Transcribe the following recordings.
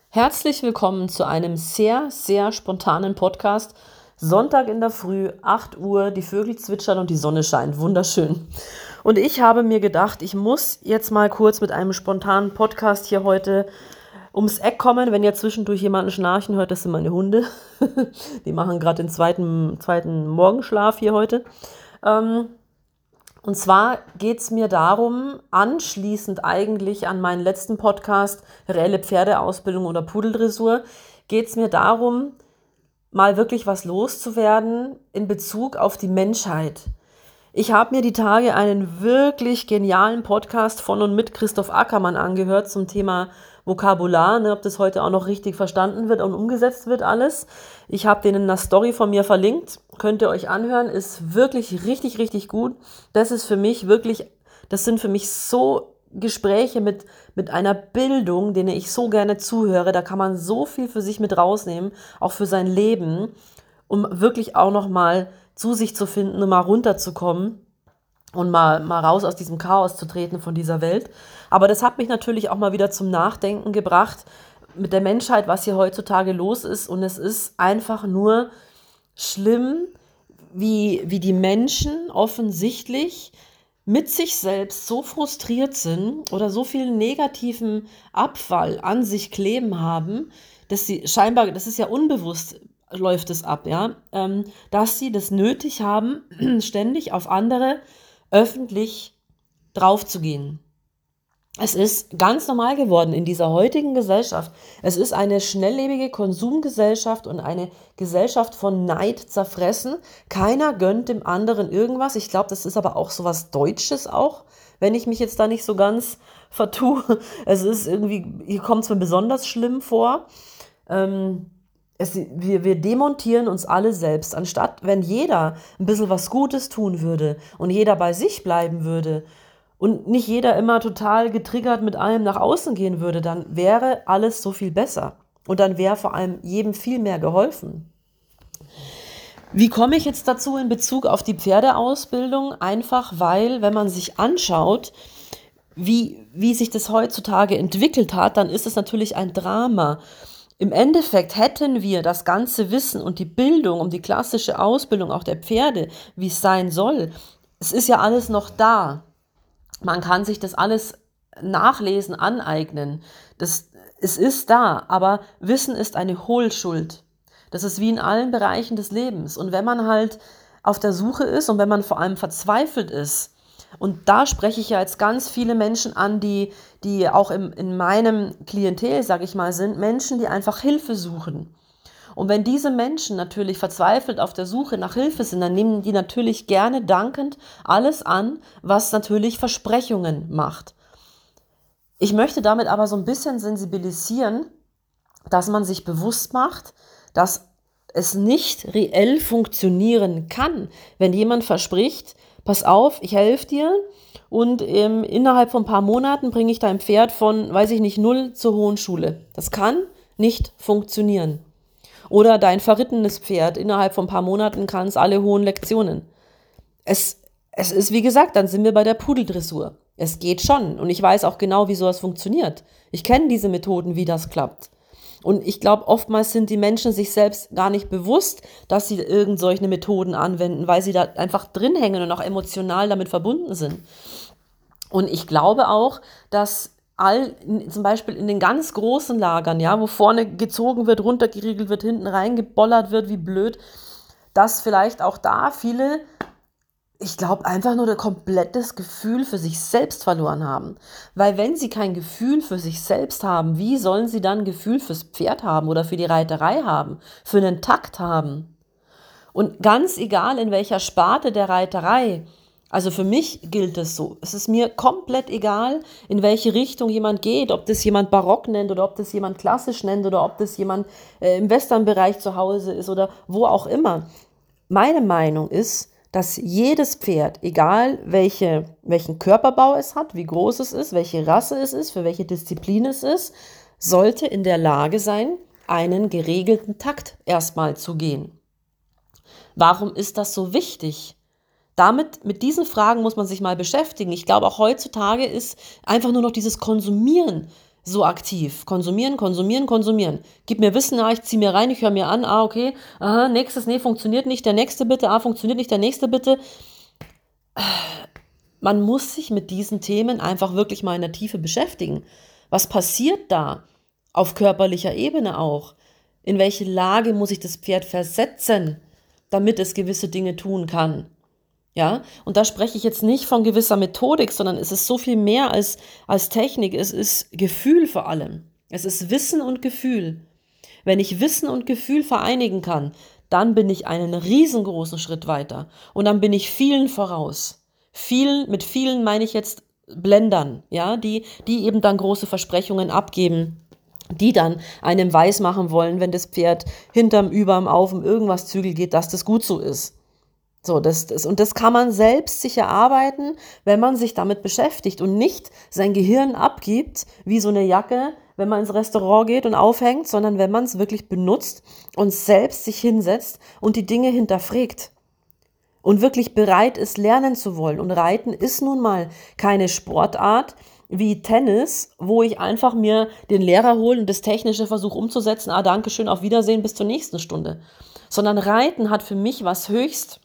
Herzlich willkommen zu einem sehr, sehr spontanen Podcast. Sonntag in der Früh, 8 Uhr, die Vögel zwitschern und die Sonne scheint. Wunderschön. Und ich habe mir gedacht, ich muss jetzt mal kurz mit einem spontanen Podcast hier heute ums Eck kommen. Wenn ihr zwischendurch jemanden schnarchen hört, das sind meine Hunde. Die machen gerade den zweiten Morgenschlaf hier heute. Und zwar geht es mir darum, anschließend eigentlich an meinen letzten Podcast, reelle Pferdeausbildung oder Pudeldressur, geht es mir darum, mal wirklich was loszuwerden in Bezug auf die Menschheit. Ich habe mir die Tage einen wirklich genialen Podcast von und mit Christoph Ackermann angehört zum Thema Vokabular, ne, ob das heute auch noch richtig verstanden wird und umgesetzt wird alles. Ich habe den in einer Story von mir verlinkt, könnt ihr euch anhören, ist wirklich richtig, richtig gut. Das ist für mich wirklich, das sind für mich so Gespräche mit einer Bildung, denen ich so gerne zuhöre. Da kann man so viel für sich mit rausnehmen, auch für sein Leben, um wirklich auch nochmal zu sich zu finden und mal runterzukommen und mal raus aus diesem Chaos zu treten von dieser Welt. Aber das hat mich natürlich auch mal wieder zum Nachdenken gebracht mit der Menschheit, was hier heutzutage los ist. Und es ist einfach nur schlimm, wie die Menschen offensichtlich mit sich selbst so frustriert sind oder so viel negativen Abfall an sich kleben haben, dass sie scheinbar, das ist ja unbewusst, läuft es ab, ja, dass sie das nötig haben, ständig auf andere öffentlich draufzugehen. Es ist ganz normal geworden in dieser heutigen Gesellschaft. Es ist eine schnelllebige Konsumgesellschaft und eine Gesellschaft von Neid zerfressen. Keiner gönnt dem anderen irgendwas. Ich glaube, das ist aber auch so was Deutsches auch, wenn ich mich jetzt da nicht so ganz vertue. Es ist irgendwie, hier kommt es mir besonders schlimm vor. Wir demontieren uns alle selbst, anstatt wenn jeder ein bisschen was Gutes tun würde und jeder bei sich bleiben würde und nicht jeder immer total getriggert mit allem nach außen gehen würde, dann wäre alles so viel besser. Und dann wäre vor allem jedem viel mehr geholfen. Wie komme ich jetzt dazu in Bezug auf die Pferdeausbildung? Einfach weil, wenn man sich anschaut, wie sich das heutzutage entwickelt hat, dann ist es natürlich ein Drama. Im Endeffekt hätten wir das ganze Wissen und die Bildung um die klassische Ausbildung auch der Pferde, wie es sein soll. Es ist ja alles noch da. Man kann sich das alles nachlesen, aneignen. Es ist da, aber Wissen ist eine Hohlschuld. Das ist wie in allen Bereichen des Lebens. Und wenn man halt auf der Suche ist und wenn man vor allem verzweifelt ist, und da spreche ich ja jetzt ganz viele Menschen an, die auch in meinem Klientel, sage ich mal, sind Menschen, die einfach Hilfe suchen. Und wenn diese Menschen natürlich verzweifelt auf der Suche nach Hilfe sind, dann nehmen die natürlich gerne dankend alles an, was natürlich Versprechungen macht. Ich möchte damit aber so ein bisschen sensibilisieren, dass man sich bewusst macht, dass es nicht reell funktionieren kann, wenn jemand verspricht, pass auf, ich helfe dir und innerhalb von ein paar Monaten bringe ich dein Pferd von, weiß ich nicht, 0 zur hohen Schule. Das kann nicht funktionieren. Oder dein verrittenes Pferd, innerhalb von ein paar Monaten kann es alle hohen Lektionen. Es ist, wie gesagt, dann sind wir bei der Pudeldressur. Es geht schon und ich weiß auch genau, wie sowas funktioniert. Ich kenne diese Methoden, wie das klappt. Und ich glaube, oftmals sind die Menschen sich selbst gar nicht bewusst, dass sie irgend solche Methoden anwenden, weil sie da einfach drin hängen und auch emotional damit verbunden sind. Und ich glaube auch, dass zum Beispiel in den ganz großen Lagern, ja, wo vorne gezogen wird, runtergeriegelt wird, hinten reingebollert wird, wie blöd, dass vielleicht auch da viele, ich glaube, einfach nur ein komplettes Gefühl für sich selbst verloren haben. Weil wenn sie kein Gefühl für sich selbst haben, wie sollen sie dann Gefühl fürs Pferd haben oder für die Reiterei haben, für einen Takt haben? Und ganz egal, in welcher Sparte der Reiterei, also für mich gilt es so, es ist mir komplett egal, in welche Richtung jemand geht, ob das jemand barock nennt oder ob das jemand klassisch nennt oder ob das jemand im Westernbereich zu Hause ist oder wo auch immer. Meine Meinung ist, dass jedes Pferd, egal welchen Körperbau es hat, wie groß es ist, welche Rasse es ist, für welche Disziplin es ist, sollte in der Lage sein, einen geregelten Takt erstmal zu gehen. Warum ist das so wichtig? Mit diesen Fragen muss man sich mal beschäftigen. Ich glaube, auch heutzutage ist einfach nur noch dieses Konsumieren so aktiv. Konsumieren, konsumieren, konsumieren. Gib mir Wissen, ich ziehe mir rein, ich höre mir an, okay, aha, nächstes, nee, funktioniert nicht, der nächste bitte, funktioniert nicht, der nächste bitte. Man muss sich mit diesen Themen einfach wirklich mal in der Tiefe beschäftigen. Was passiert da? Auf körperlicher Ebene auch. In welche Lage muss ich das Pferd versetzen, damit es gewisse Dinge tun kann? Ja, und da spreche ich jetzt nicht von gewisser Methodik, sondern es ist so viel mehr als Technik. Es ist Gefühl vor allem. Es ist Wissen und Gefühl. Wenn ich Wissen und Gefühl vereinigen kann, dann bin ich einen riesengroßen Schritt weiter. Und dann bin ich vielen voraus. Mit vielen meine ich jetzt Blendern, ja, die eben dann große Versprechungen abgeben, die dann einem weismachen wollen, wenn das Pferd hinterm, überm, aufm irgendwas Zügel geht, dass das gut so ist. So, und das kann man selbst sich erarbeiten, wenn man sich damit beschäftigt und nicht sein Gehirn abgibt, wie so eine Jacke, wenn man ins Restaurant geht und aufhängt, sondern wenn man es wirklich benutzt und selbst sich hinsetzt und die Dinge hinterfragt und wirklich bereit ist, lernen zu wollen. Und Reiten ist nun mal keine Sportart wie Tennis, wo ich einfach mir den Lehrer hole und das Technische versuche umzusetzen. Danke schön, auf Wiedersehen, bis zur nächsten Stunde. Sondern Reiten hat für mich was höchst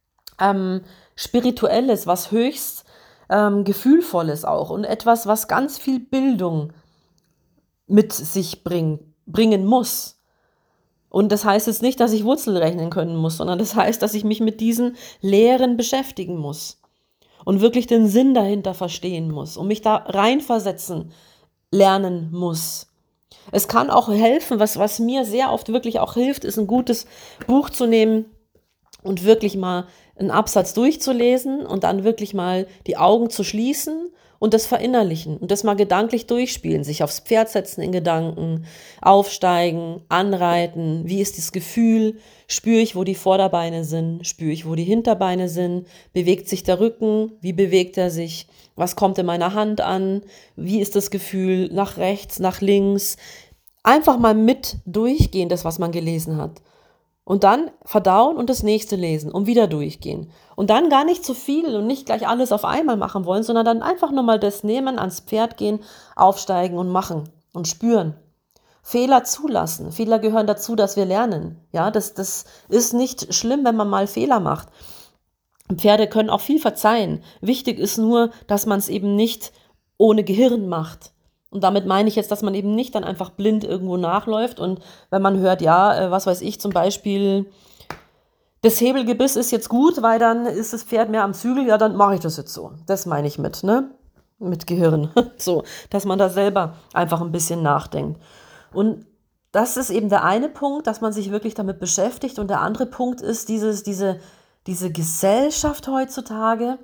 Spirituelles, was höchst Gefühlvolles auch und etwas, was ganz viel Bildung mit sich bringen muss. Und das heißt jetzt nicht, dass ich Wurzel rechnen können muss, sondern das heißt, dass ich mich mit diesen Lehren beschäftigen muss und wirklich den Sinn dahinter verstehen muss und mich da reinversetzen lernen muss. Es kann auch helfen, was mir sehr oft wirklich auch hilft, ist ein gutes Buch zu nehmen und wirklich mal einen Absatz durchzulesen und dann wirklich mal die Augen zu schließen und das verinnerlichen und das mal gedanklich durchspielen, sich aufs Pferd setzen in Gedanken, aufsteigen, anreiten, wie ist das Gefühl, spüre ich, wo die Vorderbeine sind, spüre ich, wo die Hinterbeine sind, bewegt sich der Rücken, wie bewegt er sich, was kommt in meiner Hand an, wie ist das Gefühl nach rechts, nach links, einfach mal mit durchgehen, das, was man gelesen hat. Und dann verdauen und das nächste lesen und wieder durchgehen. Und dann gar nicht zu viel und nicht gleich alles auf einmal machen wollen, sondern dann einfach nur mal das nehmen, ans Pferd gehen, aufsteigen und machen und spüren. Fehler zulassen. Fehler gehören dazu, dass wir lernen. Ja, das ist nicht schlimm, wenn man mal Fehler macht. Pferde können auch viel verzeihen. Wichtig ist nur, dass man es eben nicht ohne Gehirn macht. Und damit meine ich jetzt, dass man eben nicht dann einfach blind irgendwo nachläuft und wenn man hört, ja, was weiß ich, zum Beispiel, das Hebelgebiss ist jetzt gut, weil dann ist das Pferd mehr am Zügel, ja, dann mache ich das jetzt so. Das meine ich mit Gehirn. So, dass man da selber einfach ein bisschen nachdenkt. Und das ist eben der eine Punkt, dass man sich wirklich damit beschäftigt und der andere Punkt ist diese Gesellschaft heutzutage,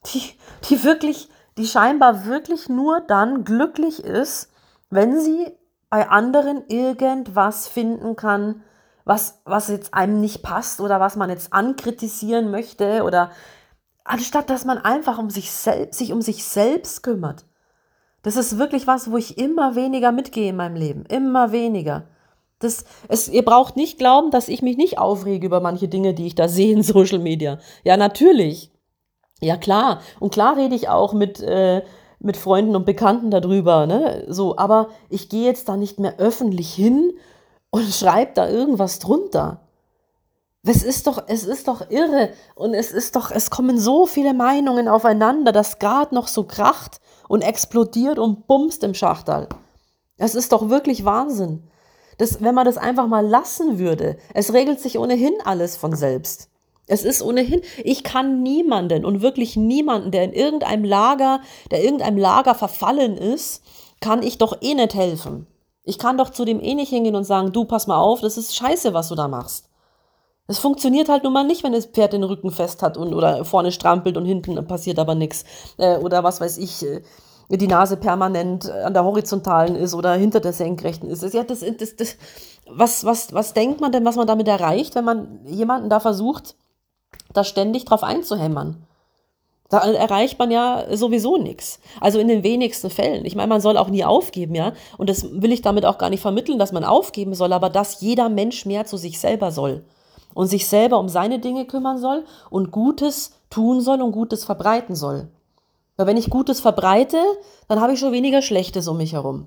die scheinbar wirklich nur dann glücklich ist, wenn sie bei anderen irgendwas finden kann, was jetzt einem nicht passt oder was man jetzt ankritisieren möchte oder anstatt dass man einfach sich um sich selbst kümmert. Das ist wirklich was, wo ich immer weniger mitgehe in meinem Leben, immer weniger. Ihr braucht nicht glauben, dass ich mich nicht aufrege über manche Dinge, die ich da sehe in Social Media. Ja, natürlich. Ja, klar. Und klar rede ich auch mit Freunden und Bekannten darüber, ne? So, aber ich gehe jetzt da nicht mehr öffentlich hin und schreibe da irgendwas drunter. Es ist doch irre und es kommen so viele Meinungen aufeinander, dass gerade noch so kracht und explodiert und bumst im Schachterl. Es ist doch wirklich Wahnsinn. Wenn man das einfach mal lassen würde, es regelt sich ohnehin alles von selbst. Es ist ohnehin, ich kann niemanden und wirklich niemanden, der irgendeinem Lager verfallen ist, kann ich doch eh nicht helfen. Ich kann doch zu dem eh nicht hingehen und sagen, du, pass mal auf, das ist scheiße, was du da machst. Es funktioniert halt nun mal nicht, wenn das Pferd den Rücken fest hat oder vorne strampelt und hinten passiert aber nichts. Oder was weiß ich, die Nase permanent an der horizontalen ist oder hinter der senkrechten ist. Ja, was denkt man denn, was man damit erreicht, wenn man jemanden da versucht, da ständig drauf einzuhämmern? Da erreicht man ja sowieso nichts. Also in den wenigsten Fällen. Ich meine, man soll auch nie aufgeben, ja. Und das will ich damit auch gar nicht vermitteln, dass man aufgeben soll, aber dass jeder Mensch mehr zu sich selber soll. Und sich selber um seine Dinge kümmern soll und Gutes tun soll und Gutes verbreiten soll. Weil wenn ich Gutes verbreite, dann habe ich schon weniger Schlechtes um mich herum.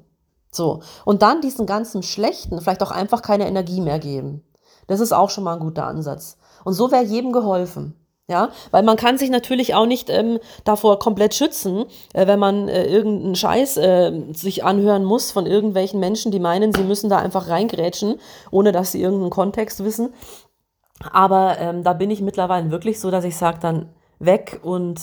So. Und dann diesen ganzen Schlechten vielleicht auch einfach keine Energie mehr geben. Das ist auch schon mal ein guter Ansatz. Und so wäre jedem geholfen. Ja, weil man kann sich natürlich auch nicht davor komplett schützen, wenn man irgendeinen Scheiß sich anhören muss von irgendwelchen Menschen, die meinen, sie müssen da einfach reingrätschen, ohne dass sie irgendeinen Kontext wissen. Aber da bin ich mittlerweile wirklich so, dass ich sage dann weg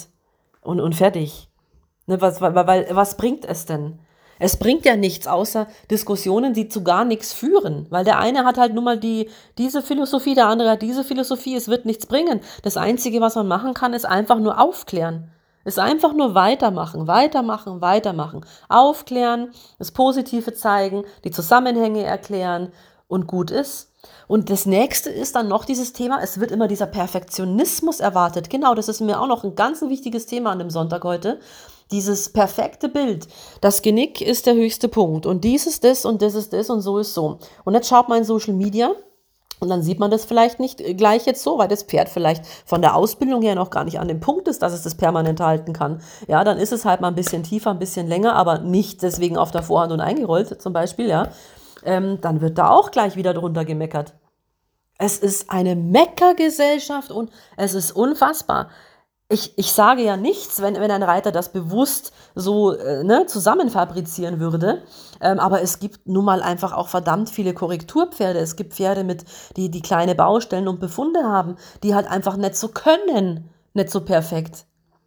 und fertig. Ne, was bringt es denn? Es bringt ja nichts außer Diskussionen, die zu gar nichts führen. Weil der eine hat halt nun mal diese Philosophie, der andere hat diese Philosophie. Es wird nichts bringen. Das Einzige, was man machen kann, ist einfach nur aufklären. Ist einfach nur weitermachen, weitermachen, weitermachen. Aufklären, das Positive zeigen, die Zusammenhänge erklären und gut ist. Und das nächste ist dann noch dieses Thema, es wird immer dieser Perfektionismus erwartet. Genau, das ist mir auch noch ein ganz wichtiges Thema an dem Sonntag heute. Dieses perfekte Bild. Das Genick ist der höchste Punkt. Und dies ist das und das ist das und so ist so. Und jetzt schaut man in Social Media und dann sieht man das vielleicht nicht gleich jetzt so, weil das Pferd vielleicht von der Ausbildung her noch gar nicht an dem Punkt ist, dass es das permanent halten kann. Ja, dann ist es halt mal ein bisschen tiefer, ein bisschen länger, aber nicht deswegen auf der Vorhand und eingerollt zum Beispiel, ja. Dann wird da auch gleich wieder drunter gemeckert. Es ist eine Meckergesellschaft und es ist unfassbar. Ich sage ja nichts, wenn ein Reiter das bewusst so zusammen fabrizieren würde. Aber es gibt nun mal einfach auch verdammt viele Korrekturpferde. Es gibt Pferde, die kleine Baustellen und Befunde haben, die halt einfach nicht so können, nicht so perfekt.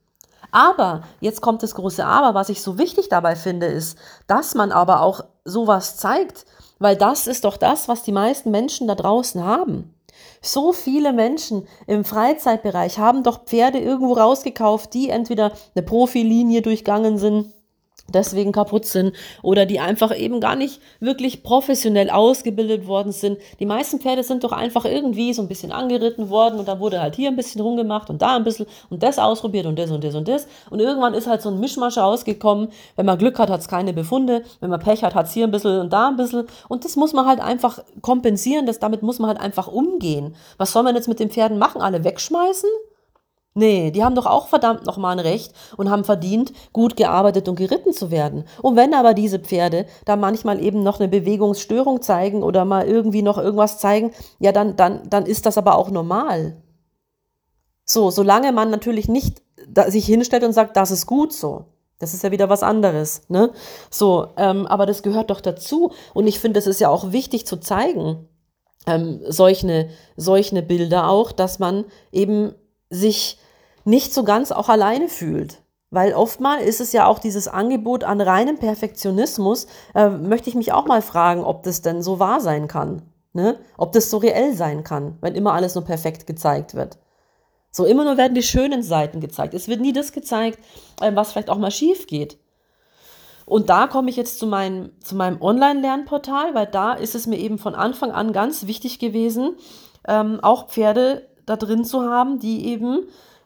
Aber, jetzt kommt das große Aber, was ich so wichtig dabei finde, ist, dass man aber auch sowas zeigt, weil das ist doch das, was die meisten Menschen da draußen haben. So viele Menschen im Freizeitbereich haben doch Pferde irgendwo rausgekauft, die entweder eine Profilinie durchgangen sind, deswegen kaputt sind oder die einfach eben gar nicht wirklich professionell ausgebildet worden sind. Die meisten Pferde sind doch einfach irgendwie so ein bisschen angeritten worden und dann wurde halt hier ein bisschen rumgemacht und da ein bisschen und das ausprobiert und das und das und das. Und irgendwann ist halt so ein Mischmasch rausgekommen. Wenn man Glück hat, hat es keine Befunde. Wenn man Pech hat, hat es hier ein bisschen und da ein bisschen. Und das muss man halt einfach kompensieren. Damit muss man halt einfach umgehen. Was soll man jetzt mit den Pferden machen? Alle wegschmeißen? Nee, die haben doch auch verdammt nochmal ein Recht und haben verdient, gut gearbeitet und geritten zu werden. Und wenn aber diese Pferde da manchmal eben noch eine Bewegungsstörung zeigen oder mal irgendwie noch irgendwas zeigen, ja, dann ist das aber auch normal. So, solange man natürlich nicht sich hinstellt und sagt, das ist gut so. Das ist ja wieder was anderes, ne? So, aber das gehört doch dazu. Und ich finde, es ist ja auch wichtig zu zeigen, solche Bilder auch, dass man eben sich nicht so ganz auch alleine fühlt. Weil oftmals ist es ja auch dieses Angebot an reinem Perfektionismus, möchte ich mich auch mal fragen, ob das denn so wahr sein kann. Ne? Ob das so reell sein kann, wenn immer alles nur perfekt gezeigt wird. So, immer nur werden die schönen Seiten gezeigt. Es wird nie das gezeigt, was vielleicht auch mal schief geht. Und da komme ich jetzt zu meinem Online-Lernportal, weil da ist es mir eben von Anfang an ganz wichtig gewesen, auch Pferde da drin zu haben, die eben,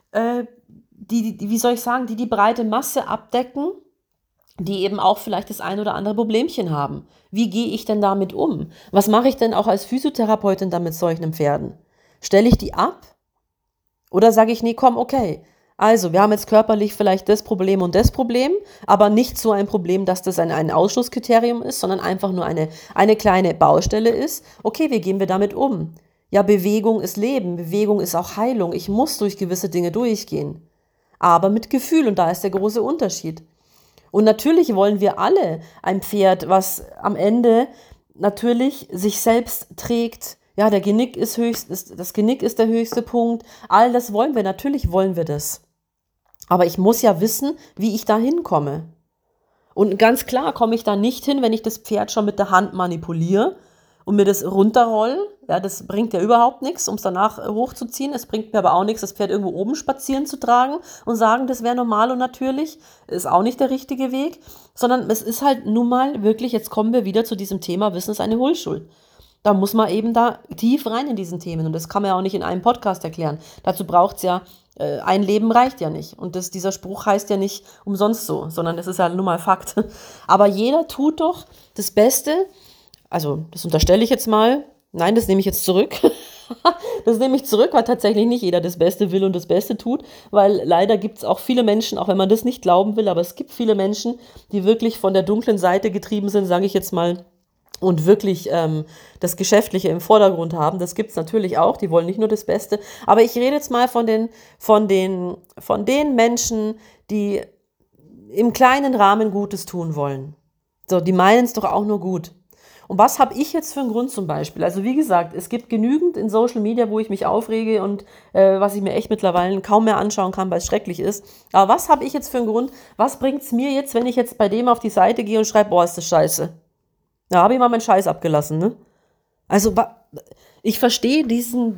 wie soll ich sagen, die breite Masse abdecken, die eben auch vielleicht das ein oder andere Problemchen haben. Wie gehe ich denn damit um? Was mache ich denn auch als Physiotherapeutin da mit solchen Pferden? Stelle ich die ab? Oder sage ich, nee, komm, okay. Also, wir haben jetzt körperlich vielleicht das Problem und das Problem, aber nicht so ein Problem, dass das ein Ausschlusskriterium ist, sondern einfach nur eine kleine Baustelle ist. Okay, wie gehen wir damit um? Ja, Bewegung ist Leben, Bewegung ist auch Heilung. Ich muss durch gewisse Dinge durchgehen. Aber mit Gefühl, und da ist der große Unterschied. Und natürlich wollen wir alle ein Pferd, was am Ende natürlich sich selbst trägt. Ja, das Genick ist der höchste Punkt. All das wollen wir, natürlich wollen wir das. Aber ich muss ja wissen, wie ich da hinkomme. Und ganz klar komme ich da nicht hin, wenn ich das Pferd schon mit der Hand manipuliere und mir das runterroll. Ja, das bringt ja überhaupt nichts, um es danach hochzuziehen. Es bringt mir aber auch nichts, das Pferd irgendwo oben spazieren zu tragen und sagen, das wäre normal und natürlich. Ist auch nicht der richtige Weg. Sondern es ist halt nun mal wirklich, jetzt kommen wir wieder zu diesem Thema, Wissen ist eine Hohlschuld. Da muss man eben da tief rein in diesen Themen. Und das kann man ja auch nicht in einem Podcast erklären. Dazu braucht es ja, ein Leben reicht ja nicht. Und dieser Spruch heißt ja nicht umsonst so, sondern das ist ja nun mal Fakt. Aber jeder tut doch das Beste, also das unterstelle ich jetzt mal, nein, das nehme ich jetzt zurück. Das nehme ich zurück, weil tatsächlich nicht jeder das Beste will und das Beste tut, weil leider gibt es auch viele Menschen, auch wenn man das nicht glauben will, aber es gibt viele Menschen, die wirklich von der dunklen Seite getrieben sind, sage ich jetzt mal, und wirklich das Geschäftliche im Vordergrund haben. Das gibt es natürlich auch, die wollen nicht nur das Beste. Aber ich rede jetzt mal von den Menschen, die im kleinen Rahmen Gutes tun wollen. So, die meinen es doch auch nur gut. Und was habe ich jetzt für einen Grund zum Beispiel? Also wie gesagt, es gibt genügend in Social Media, wo ich mich aufrege und was ich mir echt mittlerweile kaum mehr anschauen kann, weil es schrecklich ist. Aber was habe ich jetzt für einen Grund? Was bringt es mir jetzt, wenn ich jetzt bei dem auf die Seite gehe und schreibe, boah, ist das scheiße? Da habe ich mal meinen Scheiß abgelassen, ne? Also ich verstehe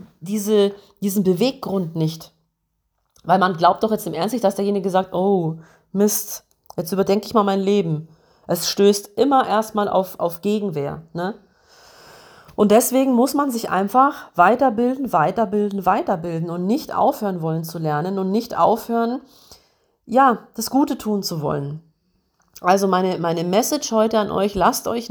diesen Beweggrund nicht. Weil man glaubt doch jetzt im Ernst nicht, dass derjenige sagt, oh, Mist, jetzt überdenke ich mal mein Leben. Es stößt immer erstmal auf Gegenwehr, ne? Und deswegen muss man sich einfach weiterbilden und nicht aufhören wollen zu lernen und nicht aufhören, ja, das Gute tun zu wollen. Also meine Message heute an euch, lasst euch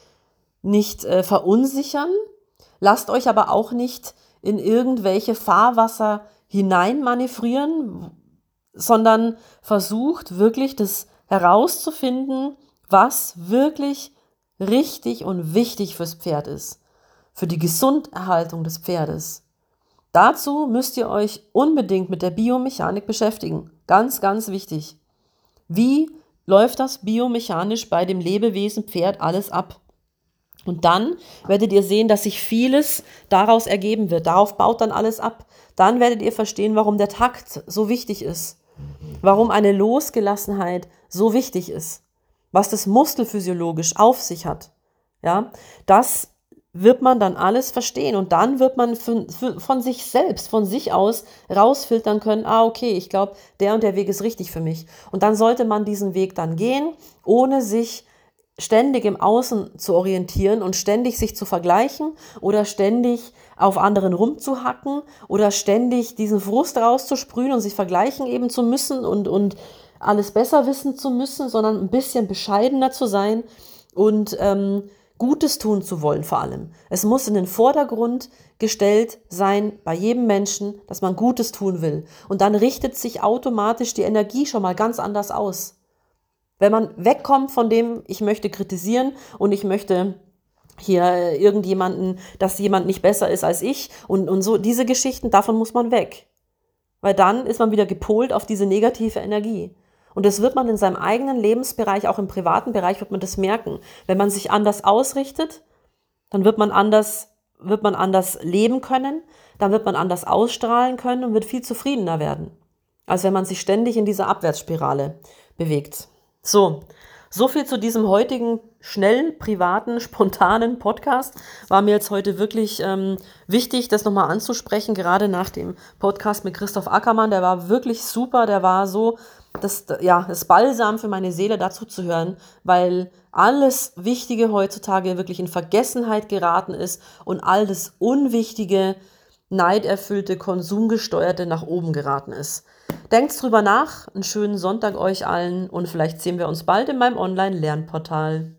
nicht verunsichern, lasst euch aber auch nicht in irgendwelche Fahrwasser hineinmanövrieren, sondern versucht wirklich das herauszufinden, was wirklich richtig und wichtig fürs Pferd ist, für die Gesunderhaltung des Pferdes. Dazu müsst ihr euch unbedingt mit der Biomechanik beschäftigen. Ganz, ganz wichtig. Wie läuft das biomechanisch bei dem Lebewesen Pferd alles ab? Und dann werdet ihr sehen, dass sich vieles daraus ergeben wird. Darauf baut dann alles ab. Dann werdet ihr verstehen, warum der Takt so wichtig ist. Warum eine Losgelassenheit so wichtig ist. Was das muskelphysiologisch auf sich hat. Ja, das wird man dann alles verstehen. Und dann wird man von sich selbst, von sich aus rausfiltern können, okay, ich glaube, der und der Weg ist richtig für mich. Und dann sollte man diesen Weg dann gehen, ohne sich ständig im Außen zu orientieren und ständig sich zu vergleichen oder ständig auf anderen rumzuhacken oder ständig diesen Frust rauszusprühen und sich vergleichen eben zu müssen und alles besser wissen zu müssen, sondern ein bisschen bescheidener zu sein und Gutes tun zu wollen vor allem. Es muss in den Vordergrund gestellt sein bei jedem Menschen, dass man Gutes tun will. Und dann richtet sich automatisch die Energie schon mal ganz anders aus. Wenn man wegkommt von dem, ich möchte kritisieren und ich möchte hier irgendjemanden, dass jemand nicht besser ist als ich und so, diese Geschichten, davon muss man weg. Weil dann ist man wieder gepolt auf diese negative Energie. Und das wird man in seinem eigenen Lebensbereich, auch im privaten Bereich, wird man das merken. Wenn man sich anders ausrichtet, dann wird man anders leben können, dann wird man anders ausstrahlen können und wird viel zufriedener werden, als wenn man sich ständig in dieser Abwärtsspirale bewegt. So viel zu diesem heutigen schnell, privaten, spontanen Podcast. War mir jetzt heute wirklich wichtig, das nochmal anzusprechen, gerade nach dem Podcast mit Christoph Ackermann. Der war wirklich super, der war so das Balsam für meine Seele, dazu zu hören, weil alles Wichtige heutzutage wirklich in Vergessenheit geraten ist und all das Unwichtige, neiderfüllte, konsumgesteuerte nach oben geraten ist. Denkt drüber nach, einen schönen Sonntag euch allen und vielleicht sehen wir uns bald in meinem Online-Lernportal.